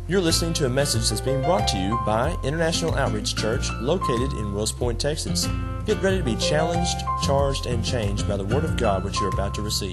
You're listening to a message that's being brought to you by International Outreach Church, located in Wills Point, Texas. Get ready to be challenged, charged, and changed by the Word of God which you're about to receive.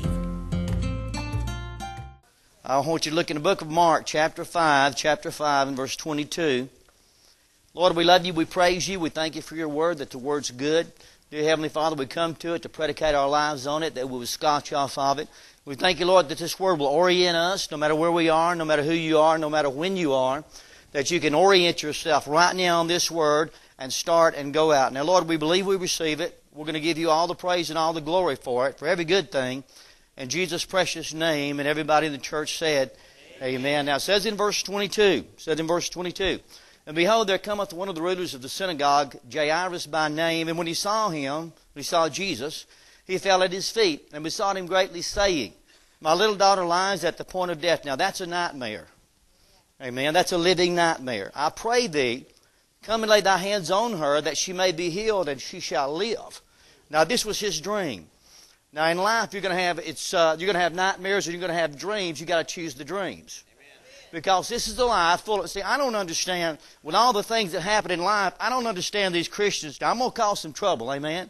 I want you to look in the book of Mark, chapter 5 and verse 22. Lord, we love you, we praise you, we thank you for your word, that the word's good. Dear Heavenly Father, we come to it to predicate our lives on it, that we will scotch off of it. We thank you, Lord, that this word will orient us, no matter where we are, no matter who you are, no matter when you are, that you can orient yourself right now on this word and start and go out. Now, Lord, we believe we receive it. We're going to give you all the praise and all the glory for it, for every good thing. In Jesus' precious name, and everybody in the church said, Amen. Now, it says in verse 22, And behold, there cometh one of the rulers of the synagogue, Jairus by name, and when he saw him, he saw Jesus, he fell at his feet, and besought him greatly, saying, My little daughter lies at the point of death. Now, that's a nightmare. Amen. That's a living nightmare. I pray thee, come and lay thy hands on her, that she may be healed, and she shall live. Now, this was his dream. Now, in life, you're going to have nightmares, and you're going to have dreams. You've got to choose the dreams. Because this is a life full of... See, I don't understand, with all the things that happen in life, I don't understand these Christians. Now, I'm going to cause some trouble, amen?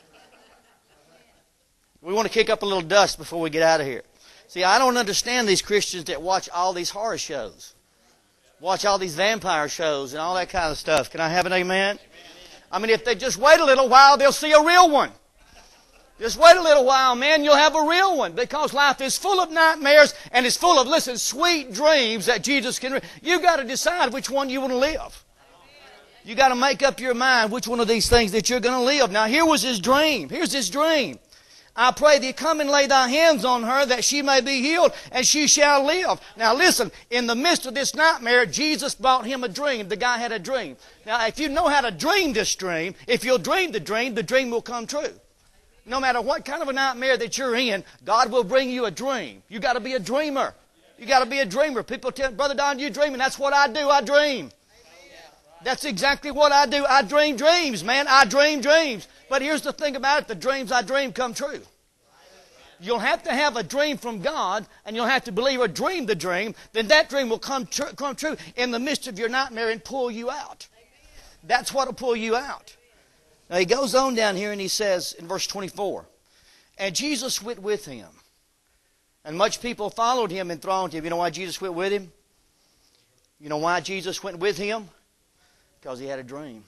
We want to kick up a little dust before we get out of here. See, I don't understand these Christians that watch all these horror shows. Watch all these vampire shows and all that kind of stuff. Can I have an amen? I mean, if they just wait a little while, they'll see a real one. Just wait a little while, man, you'll have a real one. Because life is full of nightmares and it's full of, listen, sweet dreams that Jesus can... You've got to decide which one you want to live. You've got to make up your mind which one of these things that you're going to live. Now, here was his dream. Here's his dream. I pray thee, come and lay thy hands on her, that she may be healed, and she shall live. Now listen, in the midst of this nightmare, Jesus brought him a dream. The guy had a dream. Now, if you know how to dream this dream, if you'll dream the dream will come true. No matter what kind of a nightmare that you're in, God will bring you a dream. You got to be a dreamer. You got to be a dreamer. People tell, Brother Don, you dreaming? That's what I do. I dream. That's exactly what I do. I dream dreams, man. I dream dreams. But here's the thing about it. The dreams I dream come true. You'll have to have a dream from God, and you'll have to believe or dream the dream. Then that dream will come true in the midst of your nightmare and pull you out. That's what will pull you out. Now he goes on down here and he says in verse 24, And Jesus went with him, and much people followed him and thronged him. You know why Jesus went with him? You know why Jesus went with him? Because he had a dream.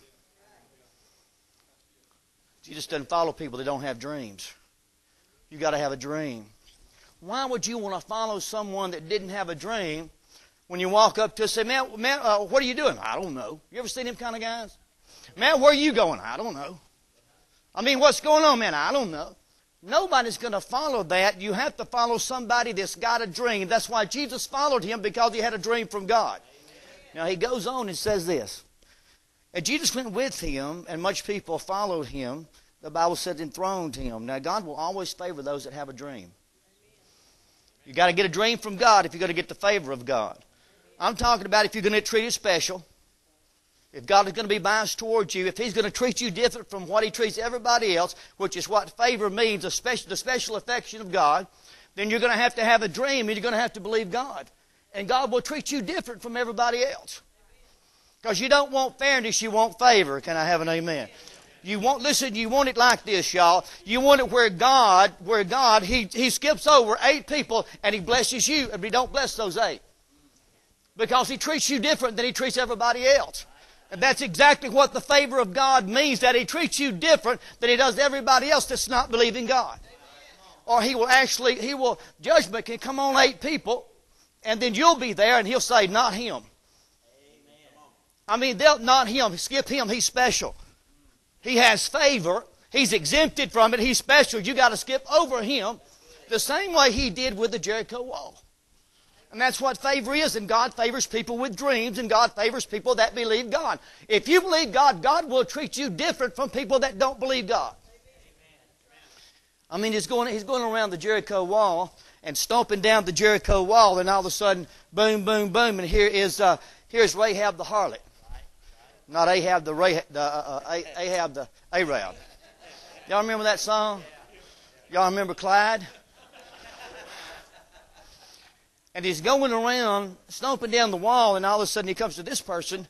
Jesus doesn't follow people that don't have dreams. You've got to have a dream. Why would you want to follow someone that didn't have a dream when you walk up to say, man, what are you doing? I don't know. You ever seen them kind of guys? Man, where are you going? I don't know. I mean, what's going on, man? I don't know. Nobody's going to follow that. You have to follow somebody that's got a dream. That's why Jesus followed him, because he had a dream from God. Now, he goes on and says this. And Jesus went with him, and much people followed him. The Bible said enthroned him. Now, God will always favor those that have a dream. You've got to get a dream from God if you're going to get the favor of God. I'm talking about if you're going to get treated special. If God is going to be biased towards you, if he's going to treat you different from what he treats everybody else, which is what favor means, the special affection of God, then you're going to have a dream, and you're going to have to believe God. And God will treat you different from everybody else. Because you don't want fairness, you want favor. Can I have an amen? You want it like this, y'all. You want it where God, he skips over 8 people and he blesses you, and he don't bless those 8. Because he treats you different than he treats everybody else. And that's exactly what the favor of God means, that he treats you different than he does everybody else that's not believing God. Or judgment can come on 8 people, and then you'll be there and he'll say, not him. I mean, not him. Skip him. He's special. He has favor. He's exempted from it. He's special. You got to skip over him the same way he did with the Jericho wall. And that's what favor is. And God favors people with dreams, and God favors people that believe God. If you believe God, God will treat you different from people that don't believe God. I mean, he's going around the Jericho wall and stomping down the Jericho wall, and all of a sudden, boom, boom, boom, and here's Rahab the harlot. Not Ahab the Ahab the Arab. Y'all remember that song? Y'all remember Clyde? And he's going around, stomping down the wall, and all of a sudden he comes to this person.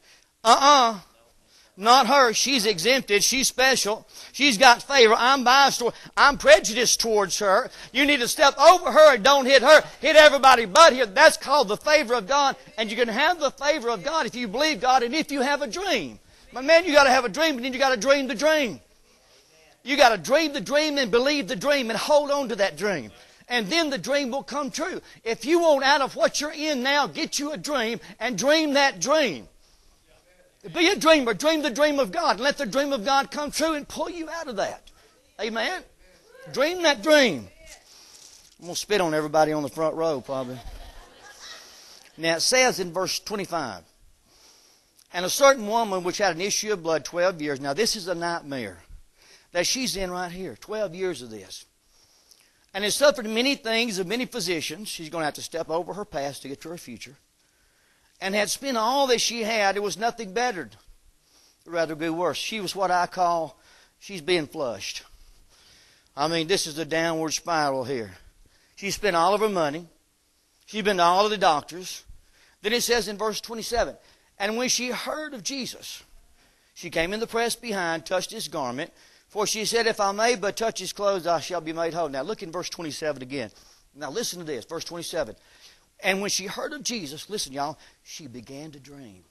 Not her. She's exempted. She's special. She's got favor. I'm biased. I'm prejudiced towards her. You need to step over her and don't hit her. Hit everybody but her. That's called the favor of God. And you can have the favor of God if you believe God and if you have a dream. But man, you got to have a dream, and then you got to dream the dream. You got to dream the dream and believe the dream and hold on to that dream. And then the dream will come true. If you want out of what you're in now, get you a dream and dream that dream. Be a dreamer. Dream the dream of God. Let the dream of God come true and pull you out of that. Amen? Dream that dream. I'm going to spit on everybody on the front row probably. Now it says in verse 25, and a certain woman which had an issue of blood 12 years. Now this is a nightmare that she's in right here. 12 years of this. And has suffered many things of many physicians. She's going to have to step over her past to get to her future. And had spent all that she had. It was nothing bettered. Rather be worse. She was what I call, she's being flushed. I mean, this is the downward spiral here. She spent all of her money. She's been to all of the doctors. Then it says in verse 27, and when she heard of Jesus, she came in the press behind, touched his garment. For she said, if I may but touch his clothes, I shall be made whole. Now look in verse 27 again. Now listen to this, verse 27. And when she heard of Jesus, listen y'all, she began to dream.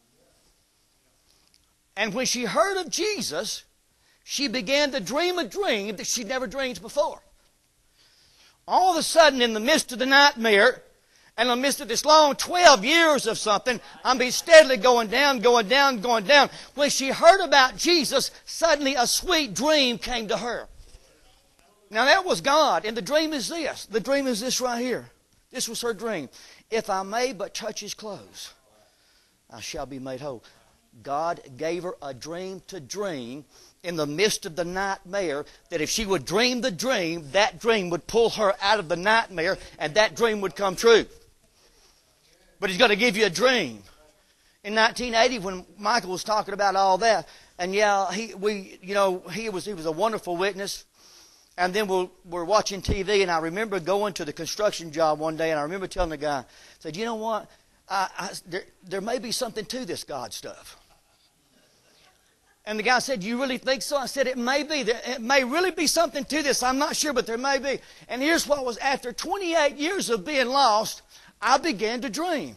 And when she heard of Jesus, she began to dream a dream that she'd never dreamed before. All of a sudden, in the midst of the nightmare, and in the midst of this long 12 years of something, I'm be steadily going down, going down, going down. When she heard about Jesus, suddenly a sweet dream came to her. Now that was God, and the dream is this. The dream is this right here. This was her dream. If I may but touch his clothes, I shall be made whole. God gave her a dream to dream in the midst of the nightmare, that if she would dream the dream, that dream would pull her out of the nightmare, and that dream would come true. But he's going to give you a dream. In 1980, when Michael was talking about all that, and yeah, he was a wonderful witness. And then we're watching TV, and I remember going to the construction job one day, and I remember telling the guy, I said, you know what? There may be something to this God stuff. And the guy said, you really think so? I said, it may be. It may really be something to this. I'm not sure, but there may be. And here's what was, after 28 years of being lost, I began to dream.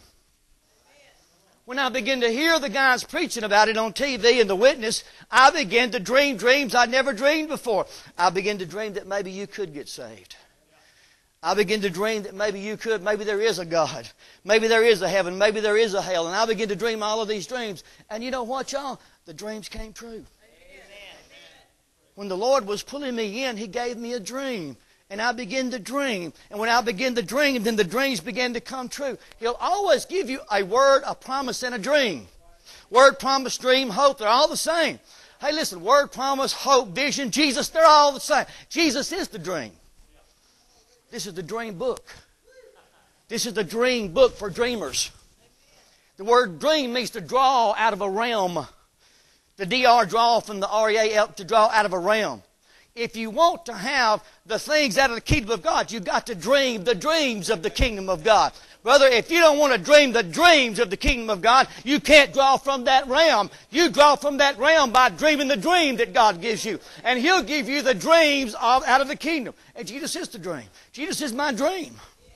When I began to hear the guys preaching about it on TV and the witness, I began to dream dreams I'd never dreamed before. I began to dream that maybe you could get saved. I began to dream that maybe you could. Maybe there is a God. Maybe there is a heaven. Maybe there is a hell. And I began to dream all of these dreams. And you know what, y'all? The dreams came true. When the Lord was pulling me in, He gave me a dream. And I began to dream. And when I began to dream, then the dreams began to come true. He'll always give you a word, a promise, and a dream. Word, promise, dream, hope, they're all the same. Hey, listen, word, promise, hope, vision, Jesus, they're all the same. Jesus is the dream. This is the dream book. This is the dream book for dreamers. The word dream means to draw out of a realm. The DR, draw from the REAL, to draw out of a realm. If you want to have the things out of the kingdom of God, you've got to dream the dreams of the kingdom of God. Brother, if you don't want to dream the dreams of the kingdom of God, you can't draw from that realm. You draw from that realm by dreaming the dream that God gives you. And He'll give you the dreams out of the kingdom. And Jesus is the dream. Jesus is my dream.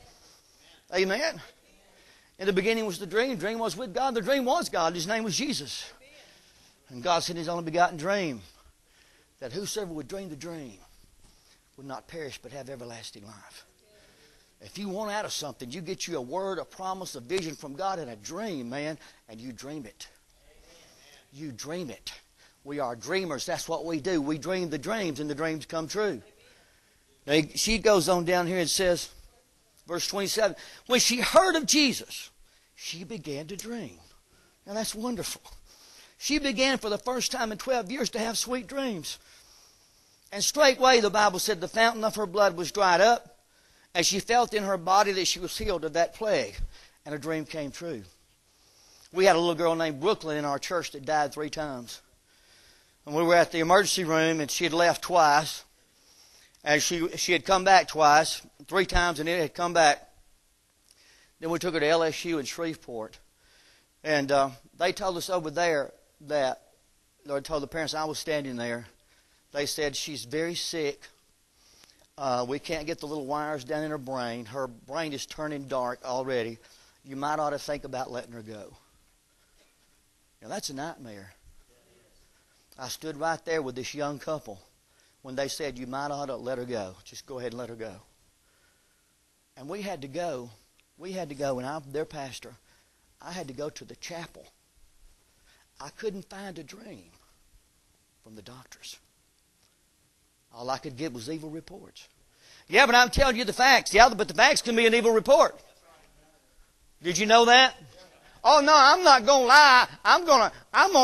Amen. In the beginning was the dream. The dream was with God. The dream was God. His name was Jesus. And God sent His only begotten dream, that whosoever would dream the dream would not perish but have everlasting life. If you want out of something, you get you a word, a promise, a vision from God, and a dream, man, and you dream it. You dream it. We are dreamers. That's what we do. We dream the dreams, and the dreams come true. Now, she goes on down here and says, verse 27, when she heard of Jesus, she began to dream. Now, that's wonderful. She began for the first time in 12 years to have sweet dreams. And straightway, the Bible said, the fountain of her blood was dried up, and she felt in her body that she was healed of that plague. And her dream came true. We had a little girl named Brooklyn in our church that died 3 times. And we were at the emergency room, and she had left twice. And she had come back twice, 3 times, and it had come back. Then we took her to LSU in Shreveport. And they told us over there that, Lord told the parents, I was standing there. They said, she's very sick. We can't get the little wires down in her brain. Her brain is turning dark already. You might ought to think about letting her go. Now, that's a nightmare. I stood right there with this young couple when they said, you might ought to let her go. Just go ahead and let her go. And we had to go. And I'm their pastor. I had to go to the chapel. I couldn't find a dream from the doctors. All I could get was evil reports. Yeah, but I'm telling you the facts. Yeah, but the facts can be an evil report. Did you know that? Oh no, I'm not gonna lie. I'm gonna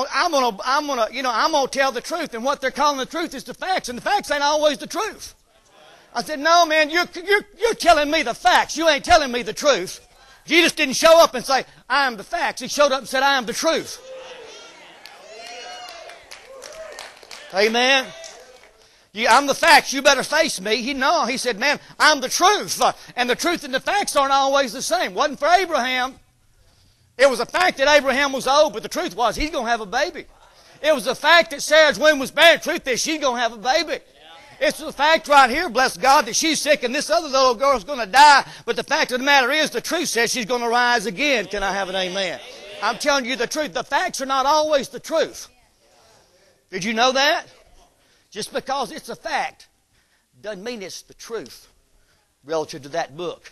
tell the truth. And what they're calling the truth is the facts, and the facts ain't always the truth. I said, no, man, you're telling me the facts. You ain't telling me the truth. Jesus didn't show up and say, I am the facts. He showed up and said, I am the truth. Amen. I'm the facts. You better face me. He said, man, I'm the truth. And the truth and the facts aren't always the same. Wasn't for Abraham. It was a fact that Abraham was old, but the truth was he's going to have a baby. It was a fact that Sarah's womb was barren. The truth is she's going to have a baby. It's the fact right here, bless God, that she's sick and this other little girl's going to die. But the fact of the matter is the truth says she's going to rise again. Can I have an amen? I'm telling you the truth. The facts are not always the truth. Did you know that? Just because it's a fact doesn't mean it's the truth relative to that book.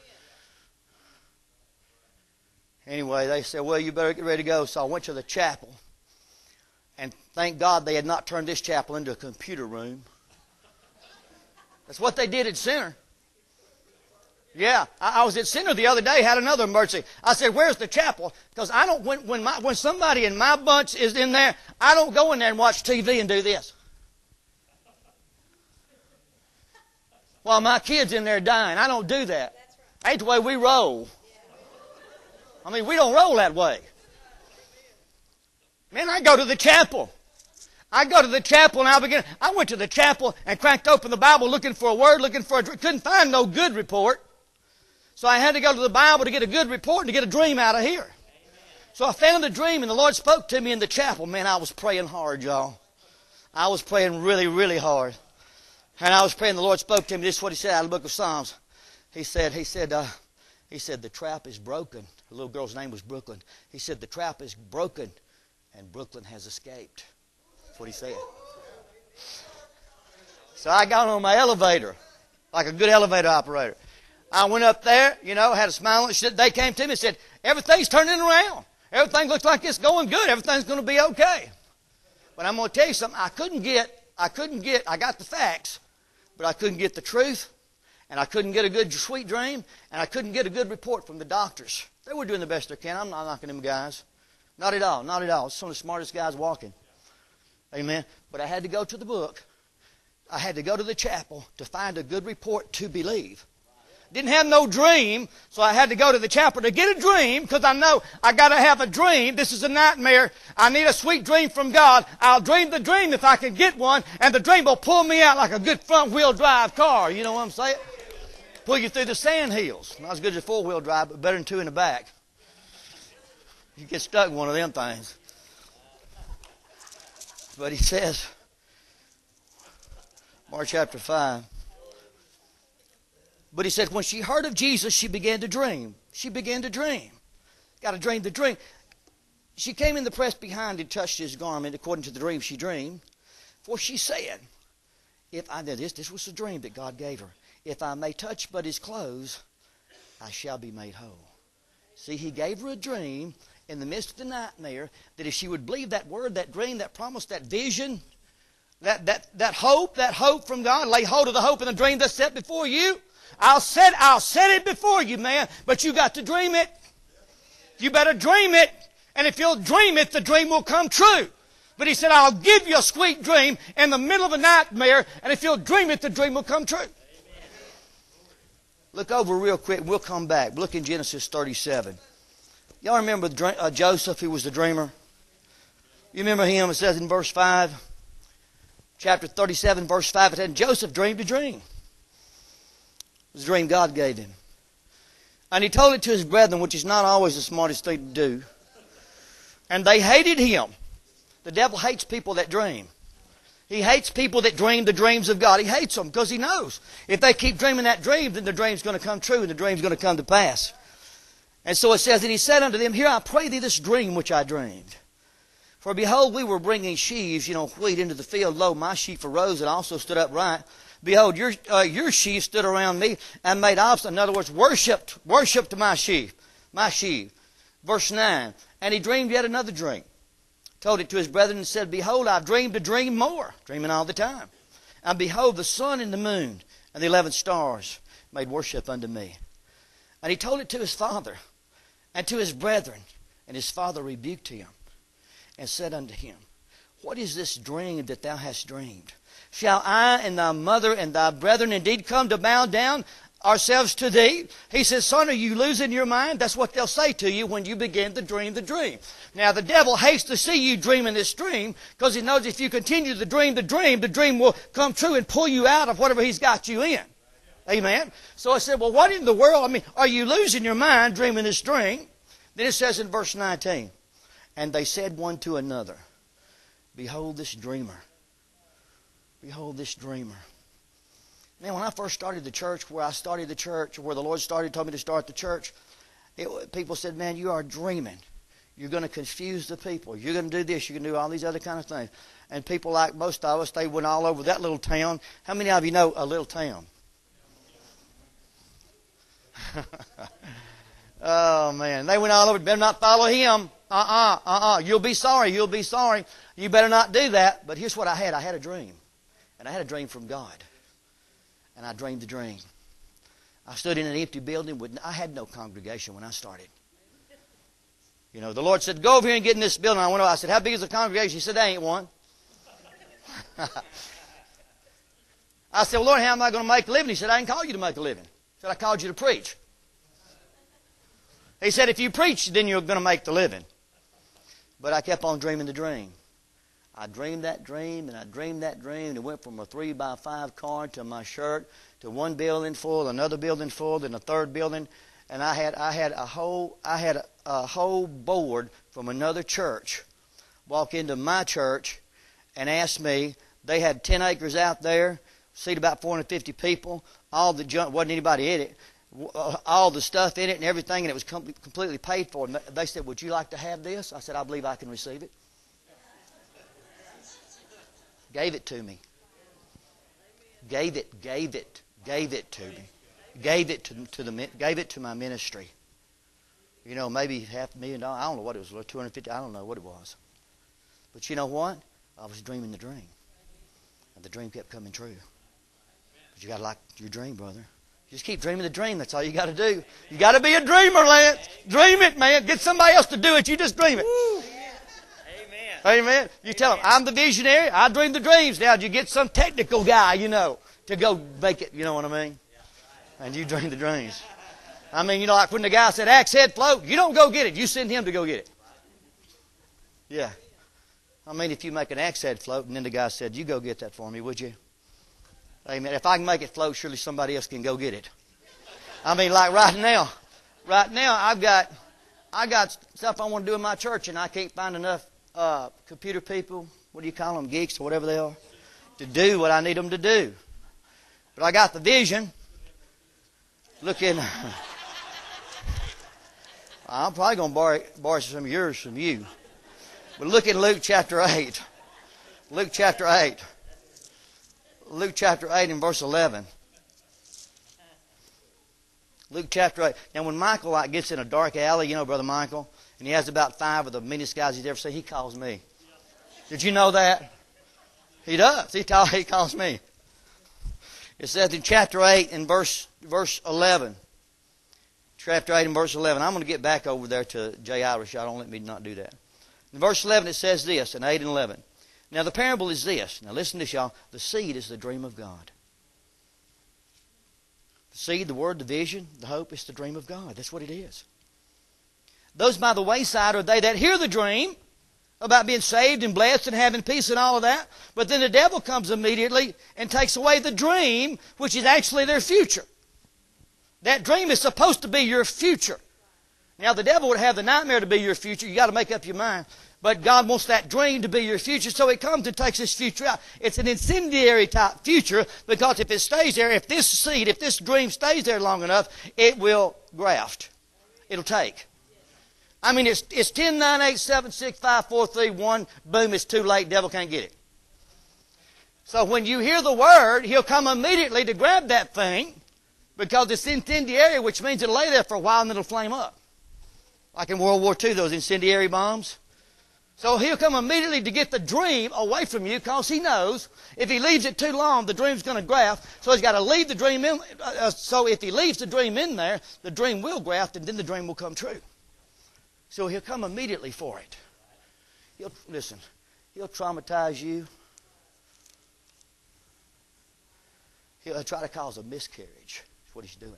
Anyway, they said, well, you better get ready to go. So I went to the chapel. And thank God they had not turned this chapel into a computer room. That's what they did at Center. Yeah, I was at Center the other day, had another emergency. I said, where's the chapel? Because I don't, when somebody in my bunch is in there, I don't go in there and watch TV and do this. While my kid's in there dying, I don't do that. Ain't the way we roll. I mean, we don't roll that way. Man, I go to the chapel. I went to the chapel and cracked open the Bible looking for a word, couldn't find no good report. So I had to go to the Bible to get a good report and to get a dream out of here. So I found a dream and the Lord spoke to me in the chapel. Man, I was praying hard, y'all. I was praying really, really hard. And I was praying, the Lord spoke to me. This is what He said out of the book of Psalms. He said, the trap is broken. The little girl's name was Brooklyn. He said, the trap is broken and Brooklyn has escaped. That's what He said. So I got on my elevator, like a good elevator operator. I went up there, had a smile. They came to me and said, everything's turning around. Everything looks like it's going good. Everything's going to be okay. But I'm going to tell you something. I got the facts, but I couldn't get the truth. And I couldn't get a good sweet dream. And I couldn't get a good report from the doctors. They were doing the best they can. I'm not knocking them guys. Not at all. Not at all. Some of the smartest guys walking. Amen. But I had to go to the book. I had to go to the chapel to find a good report to believe. Didn't have no dream, so I had to go to the chapel to get a dream, because I know I got to have a dream. This is a nightmare. I need a sweet dream from God. I'll dream the dream if I can get one, and the dream will pull me out like a good front-wheel drive car. You know what I'm saying? Pull you through the sand hills. Not as good as a four-wheel drive, but better than two in the back. You get stuck in one of them things. But He says, Mark chapter 5. But He said, when she heard of Jesus, she began to dream. She began to dream. Got to dream the dream. She came in the press behind and touched His garment, according to the dream she dreamed. For she said, this was a dream that God gave her. If I may touch but His clothes, I shall be made whole. See, He gave her a dream in the midst of the nightmare, that if she would believe that word, that dream, that promise, that vision, that hope from God, lay hold of the hope and the dream that's set before you. I'll set it before you, man, but you got to dream it. You better dream it, and if you'll dream it, the dream will come true. But He said, I'll give you a sweet dream in the middle of a nightmare, and if you'll dream it, the dream will come true. Look over real quick. We'll come back. Look in Genesis 37. Y'all remember Joseph, who was the dreamer? You remember him? It says in verse 5, chapter 37, verse 5, it said, Joseph dreamed a dream. It was a dream God gave him. And he told it to his brethren, which is not always the smartest thing to do. And they hated him. The devil hates people that dream. He hates people that dream the dreams of God. He hates them because he knows if they keep dreaming that dream, then the dream's going to come true and the dream's going to come to pass. And so it says, and he said unto them, Here I pray thee this dream which I dreamed. For behold, we were bringing sheaves, wheat into the field. Lo, my sheaf arose and also stood upright. Behold, your sheaf stood around me and made obstinate. In other words, worshipped my sheaf. Verse 9. And he dreamed yet another dream. Told it to his brethren and said, Behold, I've dreamed a dream more. Dreaming all the time. And behold, the sun and the moon and the 11 stars made worship unto me. And he told it to his father and to his brethren. And his father rebuked him and said unto him, What is this dream that thou hast dreamed? Shall I and thy mother and thy brethren indeed come to bow down ourselves to thee? He says, Son, are you losing your mind? That's what they'll say to you when you begin to dream the dream. Now, the devil hates to see you dreaming this dream because he knows if you continue to dream the dream will come true and pull you out of whatever he's got you in. Amen? So I said, well, what in the world? Are you losing your mind dreaming this dream? Then it says in verse 19, And they said one to another, Behold this dreamer. Behold this dreamer. Man, when I first started the church, where the Lord told me to start the church, people said, man, you are dreaming. You're going to confuse the people. You're going to do this. You're going to do all these other kind of things. And people like most of us, they went all over that little town. How many of you know a little town? Oh, man. They went all over. Better not follow him. You'll be sorry. You better not do that. But here's what I had. I had a dream. And I had a dream from God. And I dreamed the dream. I stood in an empty building. I had no congregation when I started. The Lord said, go over here and get in this building. I went over. I said, how big is the congregation? He said, there ain't one. I said, well, Lord, how am I going to make a living? He said, I didn't call you to make a living. He said, I called you to preach. He said, if you preach, then you're going to make the living. But I kept on dreaming the dream. I dreamed that dream, and I dreamed that dream, and it went from a 3x5 card to my shirt to one building full, another building full, then a third building, and I had a whole board from another church walk into my church and ask me. They had 10 acres out there, seat about 450 people. All the junk, wasn't anybody in it. All the stuff in it and everything, and it was completely paid for. And they said, would you like to have this? I said, I believe I can receive it. Gave it to me. Gave it to me. Gave it to my ministry. Maybe $500,000. I don't know what it was, $250,000. I don't know what it was. But you know what? I was dreaming the dream. And the dream kept coming true. But you got to like your dream, brother. Just keep dreaming the dream. That's all you got to do. You got to be a dreamer, Lance. Dream it, man. Get somebody else to do it. You just dream it. Woo. Amen. You tell them, I'm the visionary. I dream the dreams. Now, you get some technical guy, to go make it. You know what I mean? And you dream the dreams. Like when the guy said, axe head float, you don't go get it. You send him to go get it. Yeah. If you make an axe head float, and then the guy said, you go get that for me, would you? Amen. If I can make it float, surely somebody else can go get it. Like right now, I got stuff I want to do in my church, and I can't find enough computer people, what do you call them, geeks or whatever they are, to do what I need them to do. But I got the vision. I'm probably going to borrow some of yours from you. But look in Luke chapter 8. Luke chapter 8 and verse 11. Luke chapter 8. Now when Michael gets in a dark alley, Brother Michael, and he has about 5 of the meanest guys he's ever seen, he calls me. Did you know that? He does. He calls me. It says in chapter 8 and verse 11. Chapter 8 and verse 11. I'm going to get back over there to J. Irish. Y'all don't let me not do that. In verse 11 it says this, in 8 and 11. Now the parable is this. Now listen to this, y'all. The seed is the dream of God. The seed, the word, the vision, the hope, is the dream of God. That's what it is. Those by the wayside are they that hear the dream about being saved and blessed and having peace and all of that. But then the devil comes immediately and takes away the dream, which is actually their future. That dream is supposed to be your future. Now, the devil would have the nightmare to be your future. You got to make up your mind. But God wants that dream to be your future, so He comes and takes this future out. It's an incendiary type future, because if it stays there, if this seed, if this dream stays there long enough, it will graft. It'll take. I mean, it's 10, 9, 8, 7, 6, 5, 4, 3, 1. Boom, it's too late. Devil can't get it. So when you hear the word, he'll come immediately to grab that thing, because it's incendiary, which means it'll lay there for a while and it'll flame up. Like in World War II, those incendiary bombs. So he'll come immediately to get the dream away from you, because he knows if he leaves it too long, the dream's going to graft. So he's got to leave the dream in. So if he leaves the dream in there, the dream will graft, and then the dream will come true. So he'll come immediately for it. He'll traumatize you. He'll try to cause a miscarriage. That's what he's doing.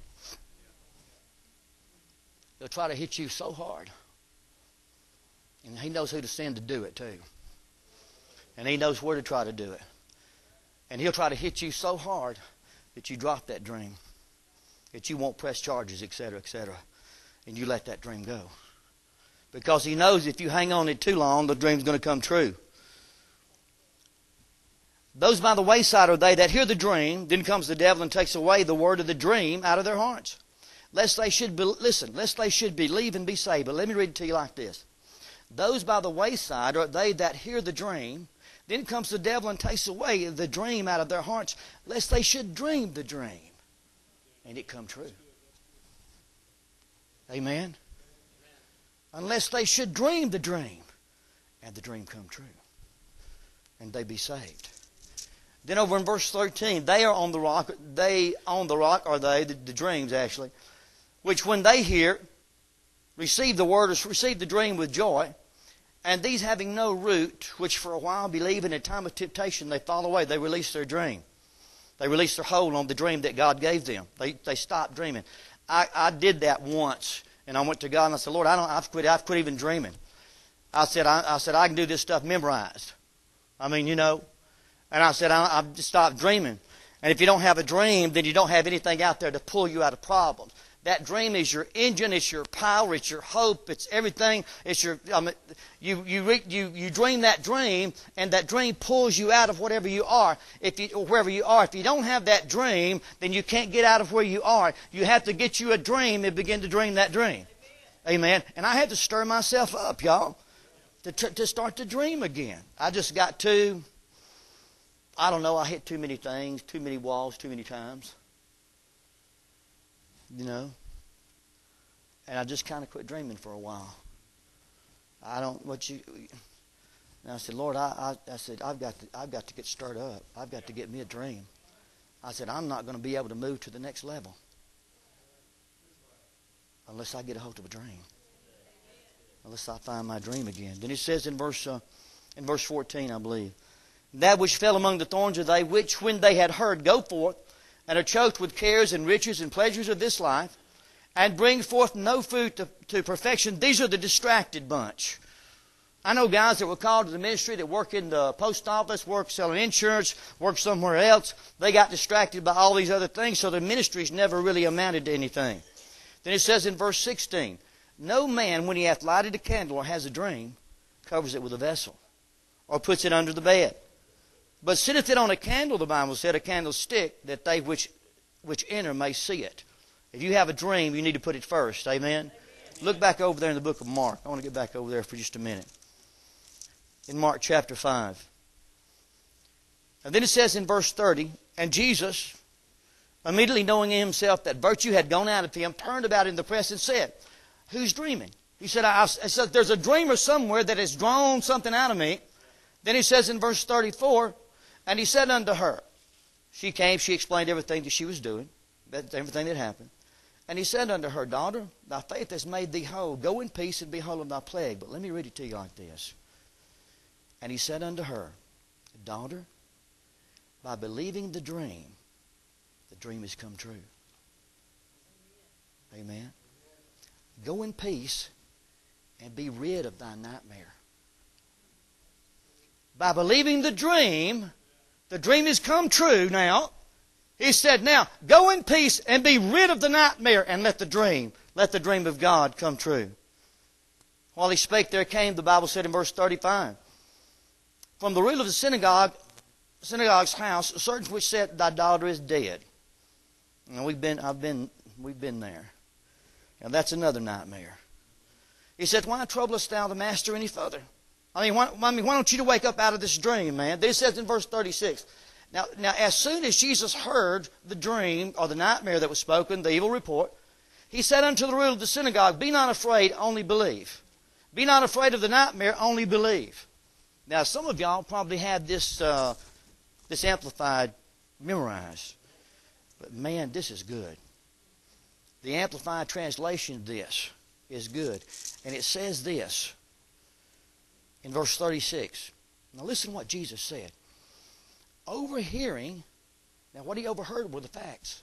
He'll try to hit you so hard. And he knows who to send to do it too. And he knows where to try to do it. And he'll try to hit you so hard that you drop that dream, that you won't press charges, etc., etc., and you let that dream go. Because he knows if you hang on it too long, the dream's going to come true. Those by the wayside are they that hear the dream, then comes the devil and takes away the word of the dream out of their hearts. Lest they should believe and be saved. But let me read it to you like this. Those by the wayside are they that hear the dream, then comes the devil and takes away the dream out of their hearts, lest they should dream the dream, and it come true. Amen? Unless they should dream the dream, and the dream come true, and they be saved. Then over in verse 13, they are on the rock. They on the rock are they, the dreams actually, which when they hear, receive the word, or receive the dream with joy. And these having no root, which for a while believe, in a time of temptation they fall away. They release their dream. They release their hold on the dream that God gave them. They stop dreaming. I did that once, and I went to God and I said, Lord, I've quit even dreaming. I said I can do this stuff memorized. I mean, you know. And I said I've just stopped dreaming. And if you don't have a dream, then you don't have anything out there to pull you out of problems. That dream is your engine, it's your power, it's your hope, it's everything. It's your you dream that dream, and that dream pulls you out of whatever you are. Wherever you are, if you don't have that dream, then you can't get out of where you are. You have to get you a dream and begin to dream that dream. Amen. And I had to stir myself up, y'all, to start to dream again. I just got I hit too many things, too many walls, too many times. You know, and I just kind of quit dreaming for a while. And I said, Lord, I said, I've got to get stirred up. I've got to get me a dream. I said, I'm not going to be able to move to the next level unless I get a hold of a dream. Unless I find my dream again. Then it says in verse 14, I believe, that which fell among the thorns are they which, when they had heard, go forth, and are choked with cares and riches and pleasures of this life, and bring forth no fruit to perfection. These are the distracted bunch. I know guys that were called to the ministry that work in the post office, work selling insurance, work somewhere else. They got distracted by all these other things, so their ministries never really amounted to anything. Then it says in verse 16, no man, when he hath lighted a candle or has a dream, covers it with a vessel, or puts it under the bed, but sitteth it on a candle, the Bible said, a candlestick, that they which enter may see it. If you have a dream, you need to put it first. Amen? Look back over there in the book of Mark. I want to get back over there for just a minute. In Mark chapter 5. And then it says in verse 30, and Jesus, immediately knowing in himself that virtue had gone out of him, turned about in the press and said, who's dreaming? He said, I said, there's a dreamer somewhere that has drawn something out of me. Then he says in verse 34, and he said unto her, she came, she explained everything that she was doing, everything that happened. And he said unto her, daughter, thy faith has made thee whole. Go in peace and be whole of thy plague. But let me read it to you like this. And he said unto her, daughter, by believing the dream has come true. Amen. Go in peace and be rid of thy nightmare. By believing the dream has come true now. He said, now, go in peace and be rid of the nightmare and let the dream of God come true. While he spake, there came, the Bible said in verse 35, from the ruler of the synagogue's house, certain which said, thy daughter is dead. And we've been there. And that's another nightmare. He said, why troublest thou the master any further? Why don't you wake up out of this dream, man? This says in verse 36. Now, as soon as Jesus heard the dream or the nightmare that was spoken, the evil report, he said unto the ruler of the synagogue, be not afraid, only believe. Be not afraid of the nightmare, only believe. Now, some of y'all probably had this Amplified memorized. But man, this is good. The Amplified translation of this is good. And it says this in verse 36. Now listen to what Jesus said. Overhearing, now what he overheard were the facts.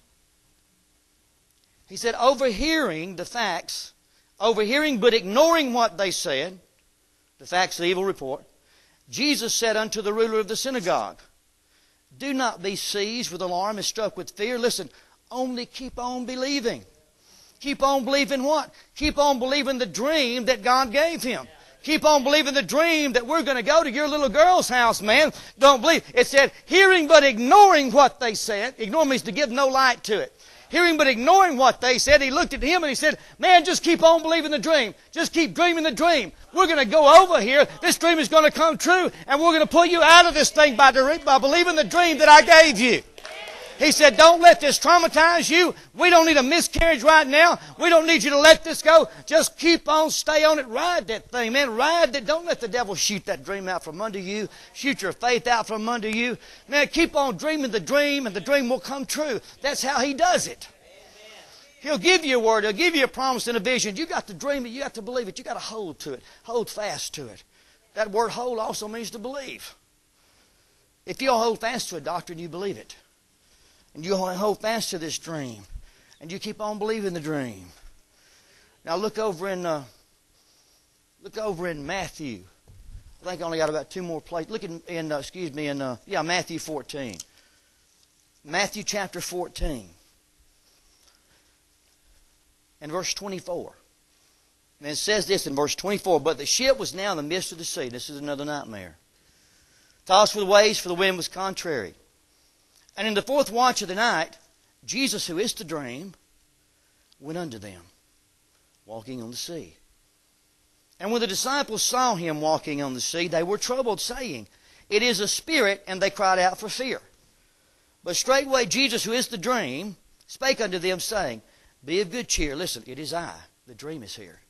He said, overhearing the facts, overhearing but ignoring what they said, the facts of the evil report, Jesus said unto the ruler of the synagogue, do not be seized with alarm and struck with fear. Listen, only keep on believing. Keep on believing what? Keep on believing the dream that God gave him. Keep on believing the dream that we're going to go to your little girl's house, man. Don't believe. It said, hearing but ignoring what they said. Ignore means to give no light to it. Hearing but ignoring what they said, he looked at him and he said, man, just keep on believing the dream. Just keep dreaming the dream. We're going to go over here. This dream is going to come true. And we're going to pull you out of this thing by believing the dream that I gave you. He said, don't let this traumatize you. We don't need a miscarriage right now. We don't need you to let this go. Just keep on, stay on it. Ride that thing, man. Ride that. Don't let the devil shoot that dream out from under you. Shoot your faith out from under you. Man, keep on dreaming the dream and the dream will come true. That's how he does it. He'll give you a word. He'll give you a promise and a vision. You got to dream it. You got to believe it. You got to hold to it. Hold fast to it. That word hold also means to believe. If you'll hold fast to a doctrine, you believe it. And you hold fast to this dream. And you keep on believing the dream. Now look over in Matthew. I think I only got about two more places. Look in Matthew 14. Matthew chapter 14. And verse 24. And it says this in verse 24. But the ship was now in the midst of the sea. This is another nightmare. Tossed with waves, for the wind was contrary. And in the fourth watch of the night, Jesus, who is the dream, went unto them, walking on the sea. And when the disciples saw him walking on the sea, they were troubled, saying, it is a spirit, and they cried out for fear. But straightway Jesus, who is the dream, spake unto them, saying, be of good cheer. Listen, it is I. The dream is here.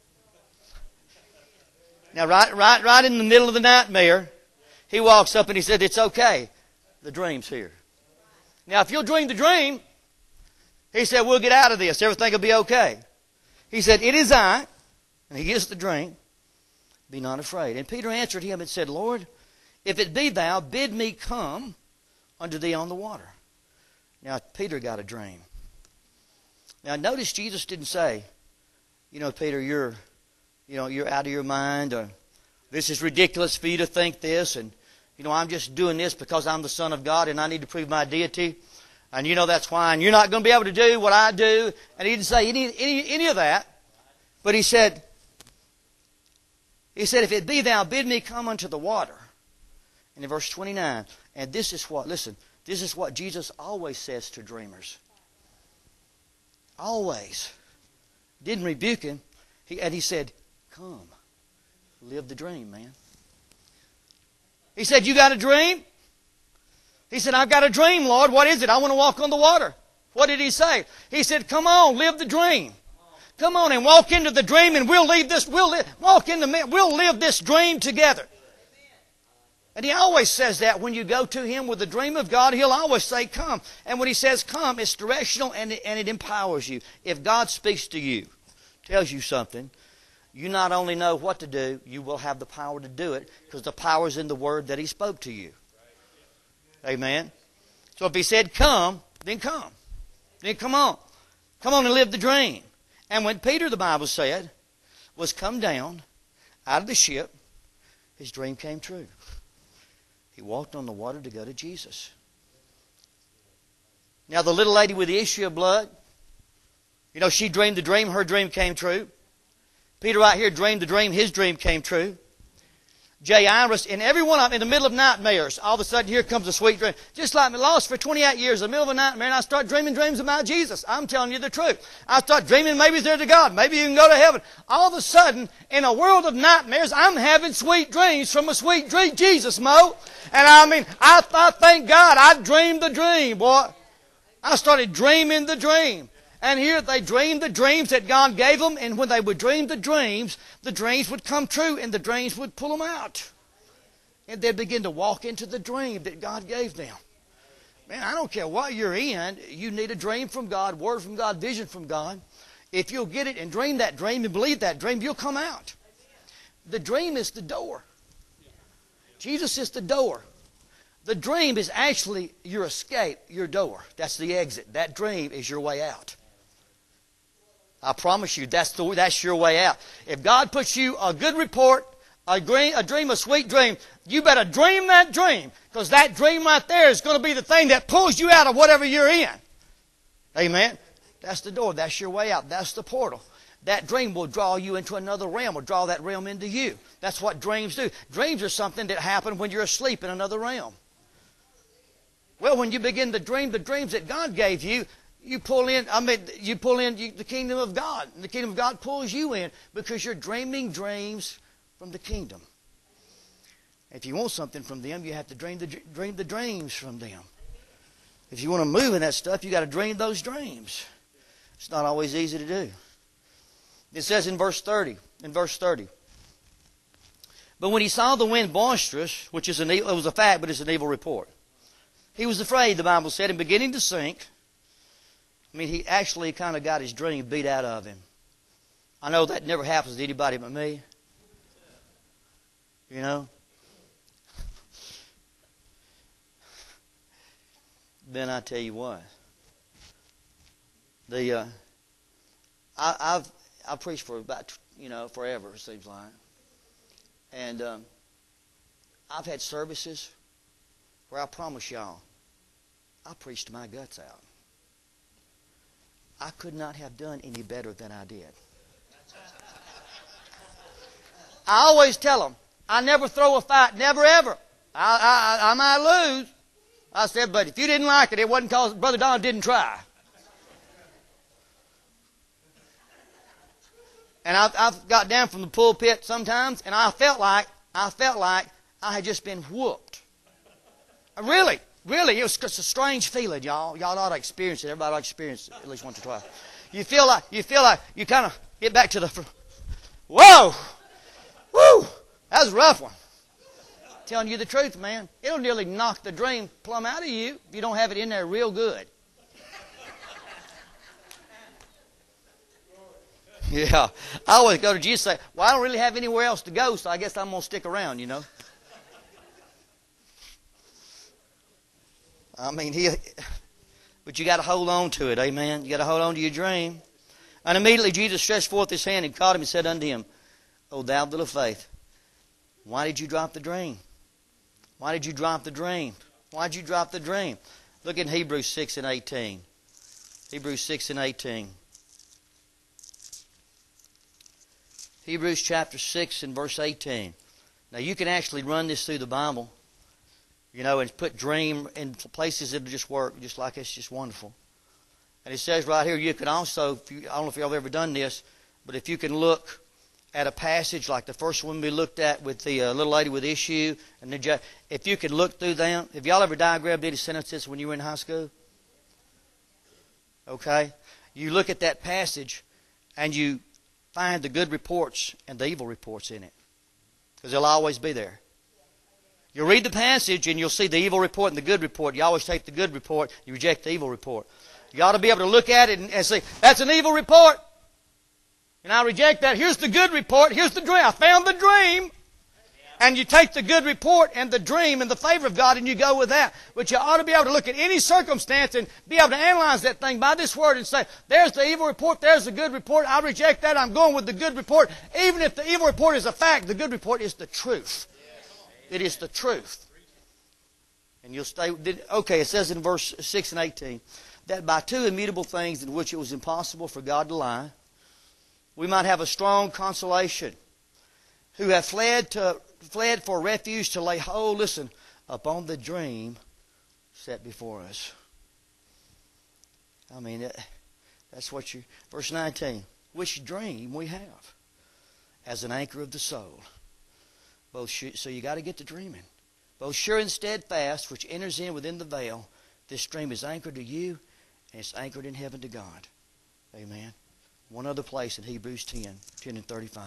Now, right in the middle of the nightmare, he walks up and he said, it's okay. The dream's here. Now, if you'll dream the dream, he said, we'll get out of this. Everything will be okay. He said, it is I. And he gives the dream. Be not afraid. And Peter answered him and said, Lord, if it be thou, bid me come unto thee on the water. Now, Peter got a dream. Now, notice Jesus didn't say, Peter, you're out of your mind, or this is ridiculous for you to think this, and I'm just doing this because I'm the Son of God and I need to prove my deity. And that's why. And you're not going to be able to do what I do. And he didn't say any of that. But he said, if it be thou, bid me come unto the water. And in verse 29, and this is what Jesus always says to dreamers. Always. Didn't rebuke him. He said, come. Live the dream, man. He said, you got a dream? He said, I've got a dream, Lord. What is it? I want to walk on the water. What did he say? He said, come on, live the dream. Come on and walk into the dream and we'll live this dream together. And he always says that when you go to him with the dream of God, he'll always say, come. And when he says come, it's directional and it empowers you. If God speaks to you, tells you something, you not only know what to do, you will have the power to do it because the power is in the word that he spoke to you. Amen. So if he said come, then come. Then come on. Come on and live the dream. And when Peter, the Bible said, was come down out of the ship, his dream came true. He walked on the water to go to Jesus. Now, the little lady with the issue of blood, you know, she dreamed the dream. Her dream came true. Peter right here dreamed the dream. His dream came true. Jairus, and every one of them in the middle of nightmares, all of a sudden here comes a sweet dream. Just like me, lost for 28 years in the middle of a nightmare, and I start dreaming dreams about Jesus. I'm telling you the truth. I start dreaming maybe there's a God. Maybe you can go to heaven. All of a sudden, in a world of nightmares, I'm having sweet dreams from a sweet dream, Jesus, Mo. And I mean, I thank God I dreamed the dream, boy. I started dreaming the dream. And here they dreamed the dreams that God gave them, and when they would dream the dreams would come true, and the dreams would pull them out. And they'd begin to walk into the dream that God gave them. Man, I don't care what you're in, you need a dream from God, word from God, vision from God. If you'll get it and dream that dream and believe that dream, you'll come out. The dream is the door. Jesus is the door. The dream is actually your escape, your door. That's the exit. That dream is your way out. I promise you, that's your way out. If God puts you a good report, a dream, a sweet dream, you better dream that dream, because that dream right there is going to be the thing that pulls you out of whatever you're in. Amen? That's the door. That's your way out. That's the portal. That dream will draw you into another realm, or draw that realm into you. That's what dreams do. Dreams are something that happen when you're asleep in another realm. Well, when you begin to dream the dreams that God gave you, you pull in the kingdom of God. And the kingdom of God pulls you in because you're dreaming dreams from the kingdom. If you want something from them, you have to dream the dreams from them. If you want to move in that stuff, you got to dream those dreams. It's not always easy to do. It says in verse 30, but when he saw the wind boisterous, which is it was a fact, but it's an evil report, he was afraid, the Bible said, and beginning to sink. I mean, he actually kind of got his dream beat out of him. I know that never happens to anybody but me. You know? Then I tell you what. I've preached for about, forever, it seems like. And I've had services where I promise y'all, I preached my guts out. I could not have done any better than I did. I always tell them, I never throw a fight, never ever. I might lose. I said, but if you didn't like it, it wasn't because Brother Don didn't try. And I've got down from the pulpit sometimes, and I felt like I had just been whooped. Really, it was just a strange feeling, y'all. Y'all ought to experience it. Everybody ought to experience it at least once or twice. You feel like you kind of get back to the. Whoa, woo, that was a rough one. Telling you the truth, man. It'll nearly knock the dream plumb out of you if you don't have it in there real good. Yeah, I always go to Jesus and say, well, I don't really have anywhere else to go, so I guess I'm going to stick around, I mean, but you got to hold on to it, amen? You got to hold on to your dream. And immediately Jesus stretched forth his hand and caught him and said unto him, O thou of little faith, why did you drop the dream? Why did you drop the dream? Why did you drop the dream? Look in Hebrews 6 and 18. Hebrews 6 and 18. Hebrews chapter 6 and verse 18. Now you can actually run this through the Bible, and put dream in places that'll just work, just like it's just wonderful. And it says right here, you can also, I don't know if y'all have ever done this, but if you can look at a passage like the first one we looked at with the little lady with issue, and then if you can look through them, have y'all ever diagrammed any sentences when you were in high school? Okay? You look at that passage and you find the good reports and the evil reports in it, because they'll always be there. You'll read the passage and you'll see the evil report and the good report. You always take the good report, you reject the evil report. You ought to be able to look at it and say, that's an evil report. And I reject that. Here's the good report. Here's the dream. I found the dream. And you take the good report and the dream and the favor of God and you go with that. But you ought to be able to look at any circumstance and be able to analyze that thing by this word and say, there's the evil report, there's the good report. I reject that. I'm going with the good report. Even if the evil report is a fact, the good report is the truth. It is the truth. And you'll stay. Okay, it says in verse 6 and 18. that by two immutable things in which it was impossible for God to lie, we might have a strong consolation, who have fled for refuge to lay hold, listen, upon the dream set before us. I mean, that's what you... Verse 19, which dream we have as an anchor of the soul. So you got to get to dreaming. Both sure and steadfast, which enters in within the veil. This dream is anchored to you, and it's anchored in heaven to God. Amen. One other place in Hebrews 10 and 35.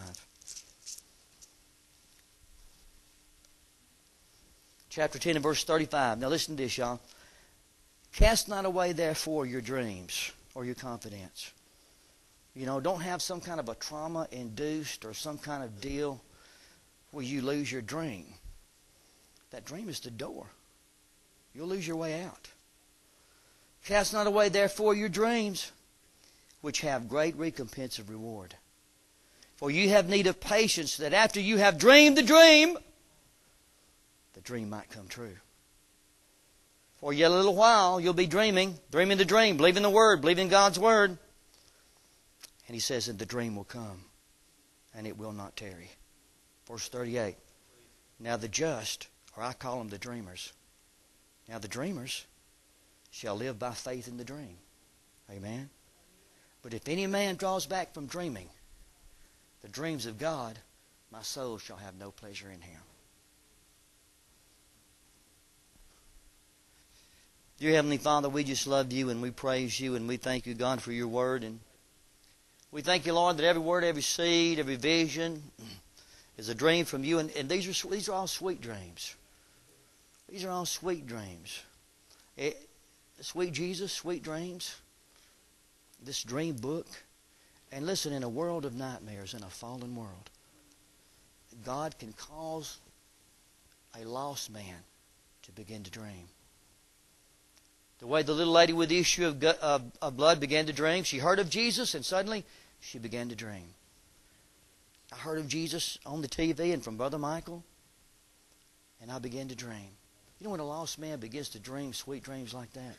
Chapter 10 and verse 35. Now listen to this, y'all. Cast not away, therefore, your dreams or your confidence. You know, don't have some kind of a trauma-induced or some kind of deal where you lose your dream. That dream is the door. You'll lose your way out. Cast not away, therefore, your dreams, which have great recompense of reward. For you have need of patience, that after you have dreamed the dream might come true. For yet a little while you'll be dreaming the dream, believing the Word, believing God's Word. And he says that the dream will come, and it will not tarry. Verse 38. Now the just, or I call them the dreamers. Now the dreamers shall live by faith in the dream. Amen. But if any man draws back from dreaming the dreams of God, my soul shall have no pleasure in him. Dear Heavenly Father, we just love you and we praise you and we thank you, God, for your word. And we thank you, Lord, that every word, every seed, every vision is a dream from you. And these are all sweet dreams. These are all sweet dreams. Sweet Jesus, sweet dreams. This dream book. And listen, in a world of nightmares, in a fallen world, God can cause a lost man to begin to dream. The way the little lady with the issue of blood began to dream, she heard of Jesus and suddenly she began to dream. I heard of Jesus on the TV and from Brother Michael, and I began to dream. You know when a lost man begins to dream sweet dreams like that?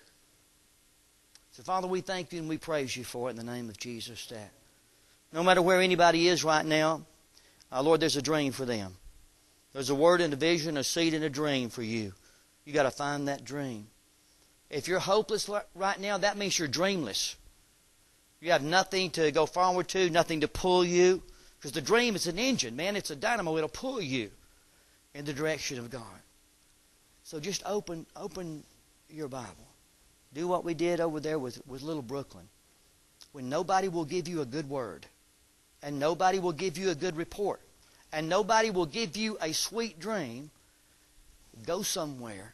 So Father, we thank you and we praise you for it in the name of Jesus, that no matter where anybody is right now, Lord, there's a dream for them. There's a word and a vision, a seed and a dream for you. You got to find that dream. If you're hopeless right now, that means you're dreamless. You have nothing to go forward to, nothing to pull you. Because the dream is an engine, man. It's a dynamo. It'll pull you in the direction of God. So just open your Bible. Do what we did over there with little Brooklyn. When nobody will give you a good word, and nobody will give you a good report, and nobody will give you a sweet dream, go somewhere.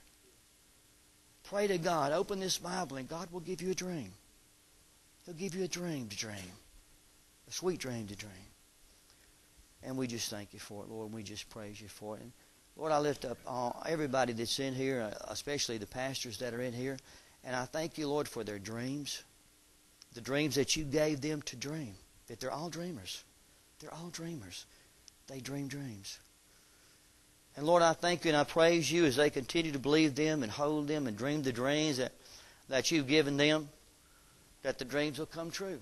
Pray to God. Open this Bible and God will give you a dream. He'll give you a dream to dream. A sweet dream to dream. And we just thank you for it, Lord. We just praise you for it. And Lord, I lift up everybody that's in here, especially the pastors that are in here. And I thank you, Lord, for their dreams. The dreams that you gave them to dream. That they're all dreamers. They're all dreamers. They dream dreams. And Lord, I thank you and I praise you as they continue to believe them and hold them and dream the dreams that you've given them, that the dreams will come true.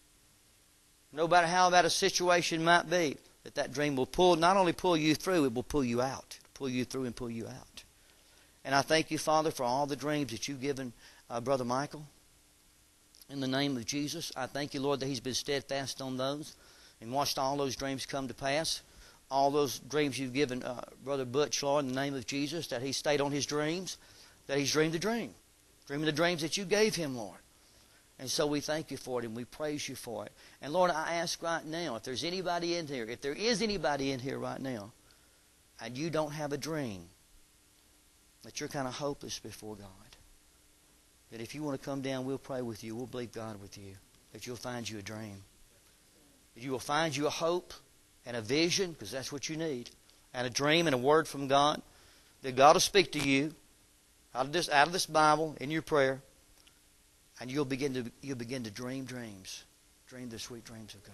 No matter how bad a situation might be, that dream will not only pull you through, it will pull you out. Pull you through and pull you out. And I thank you, Father, for all the dreams that you've given Brother Michael. In the name of Jesus, I thank you, Lord, that he's been steadfast on those and watched all those dreams come to pass. All those dreams you've given Brother Butch, Lord, in the name of Jesus, that he stayed on his dreams, that he's dreamed the dream. Dreaming the dreams that you gave him, Lord. And so we thank you for it and we praise you for it. And Lord, I ask right now, if there's anybody in here, if there is anybody in here right now, and you don't have a dream, that you're kind of hopeless before God, that if you want to come down, we'll pray with you, we'll believe God with you, that you'll find you a dream. That you will find you a hope and a vision, because that's what you need, and a dream and a word from God, that God will speak to you out of this Bible in your prayer, and you'll begin to dream dreams, dream the sweet dreams of God.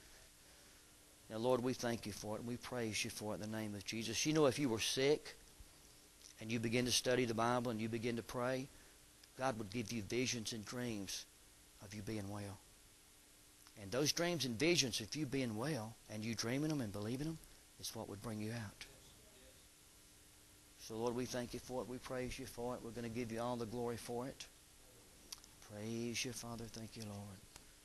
Now, Lord, we thank you for it, and we praise you for it in the name of Jesus. You know, if you were sick, and you begin to study the Bible, and you begin to pray, God would give you visions and dreams of you being well. And those dreams and visions of you being well, and you dreaming them and believing them, is what would bring you out. So, Lord, we thank you for it. We praise you for it. We're going to give you all the glory for it. Praise you, Father. Thank you, Lord.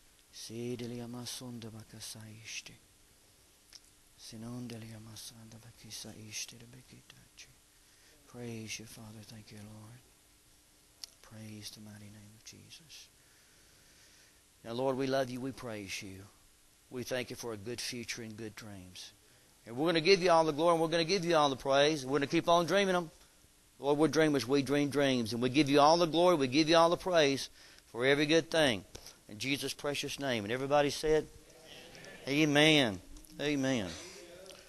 Praise you, Father. Thank you, Lord. Praise the mighty name of Jesus. Now, Lord, we love you. We praise you. We thank you for a good future and good dreams. And we're going to give you all the glory and we're going to give you all the praise. We're going to keep on dreaming them. Lord, we're dreamers. We dream dreams. And we give you all the glory. We give you all the praise for every good thing. In Jesus' precious name. And everybody said, Amen. Amen. Amen.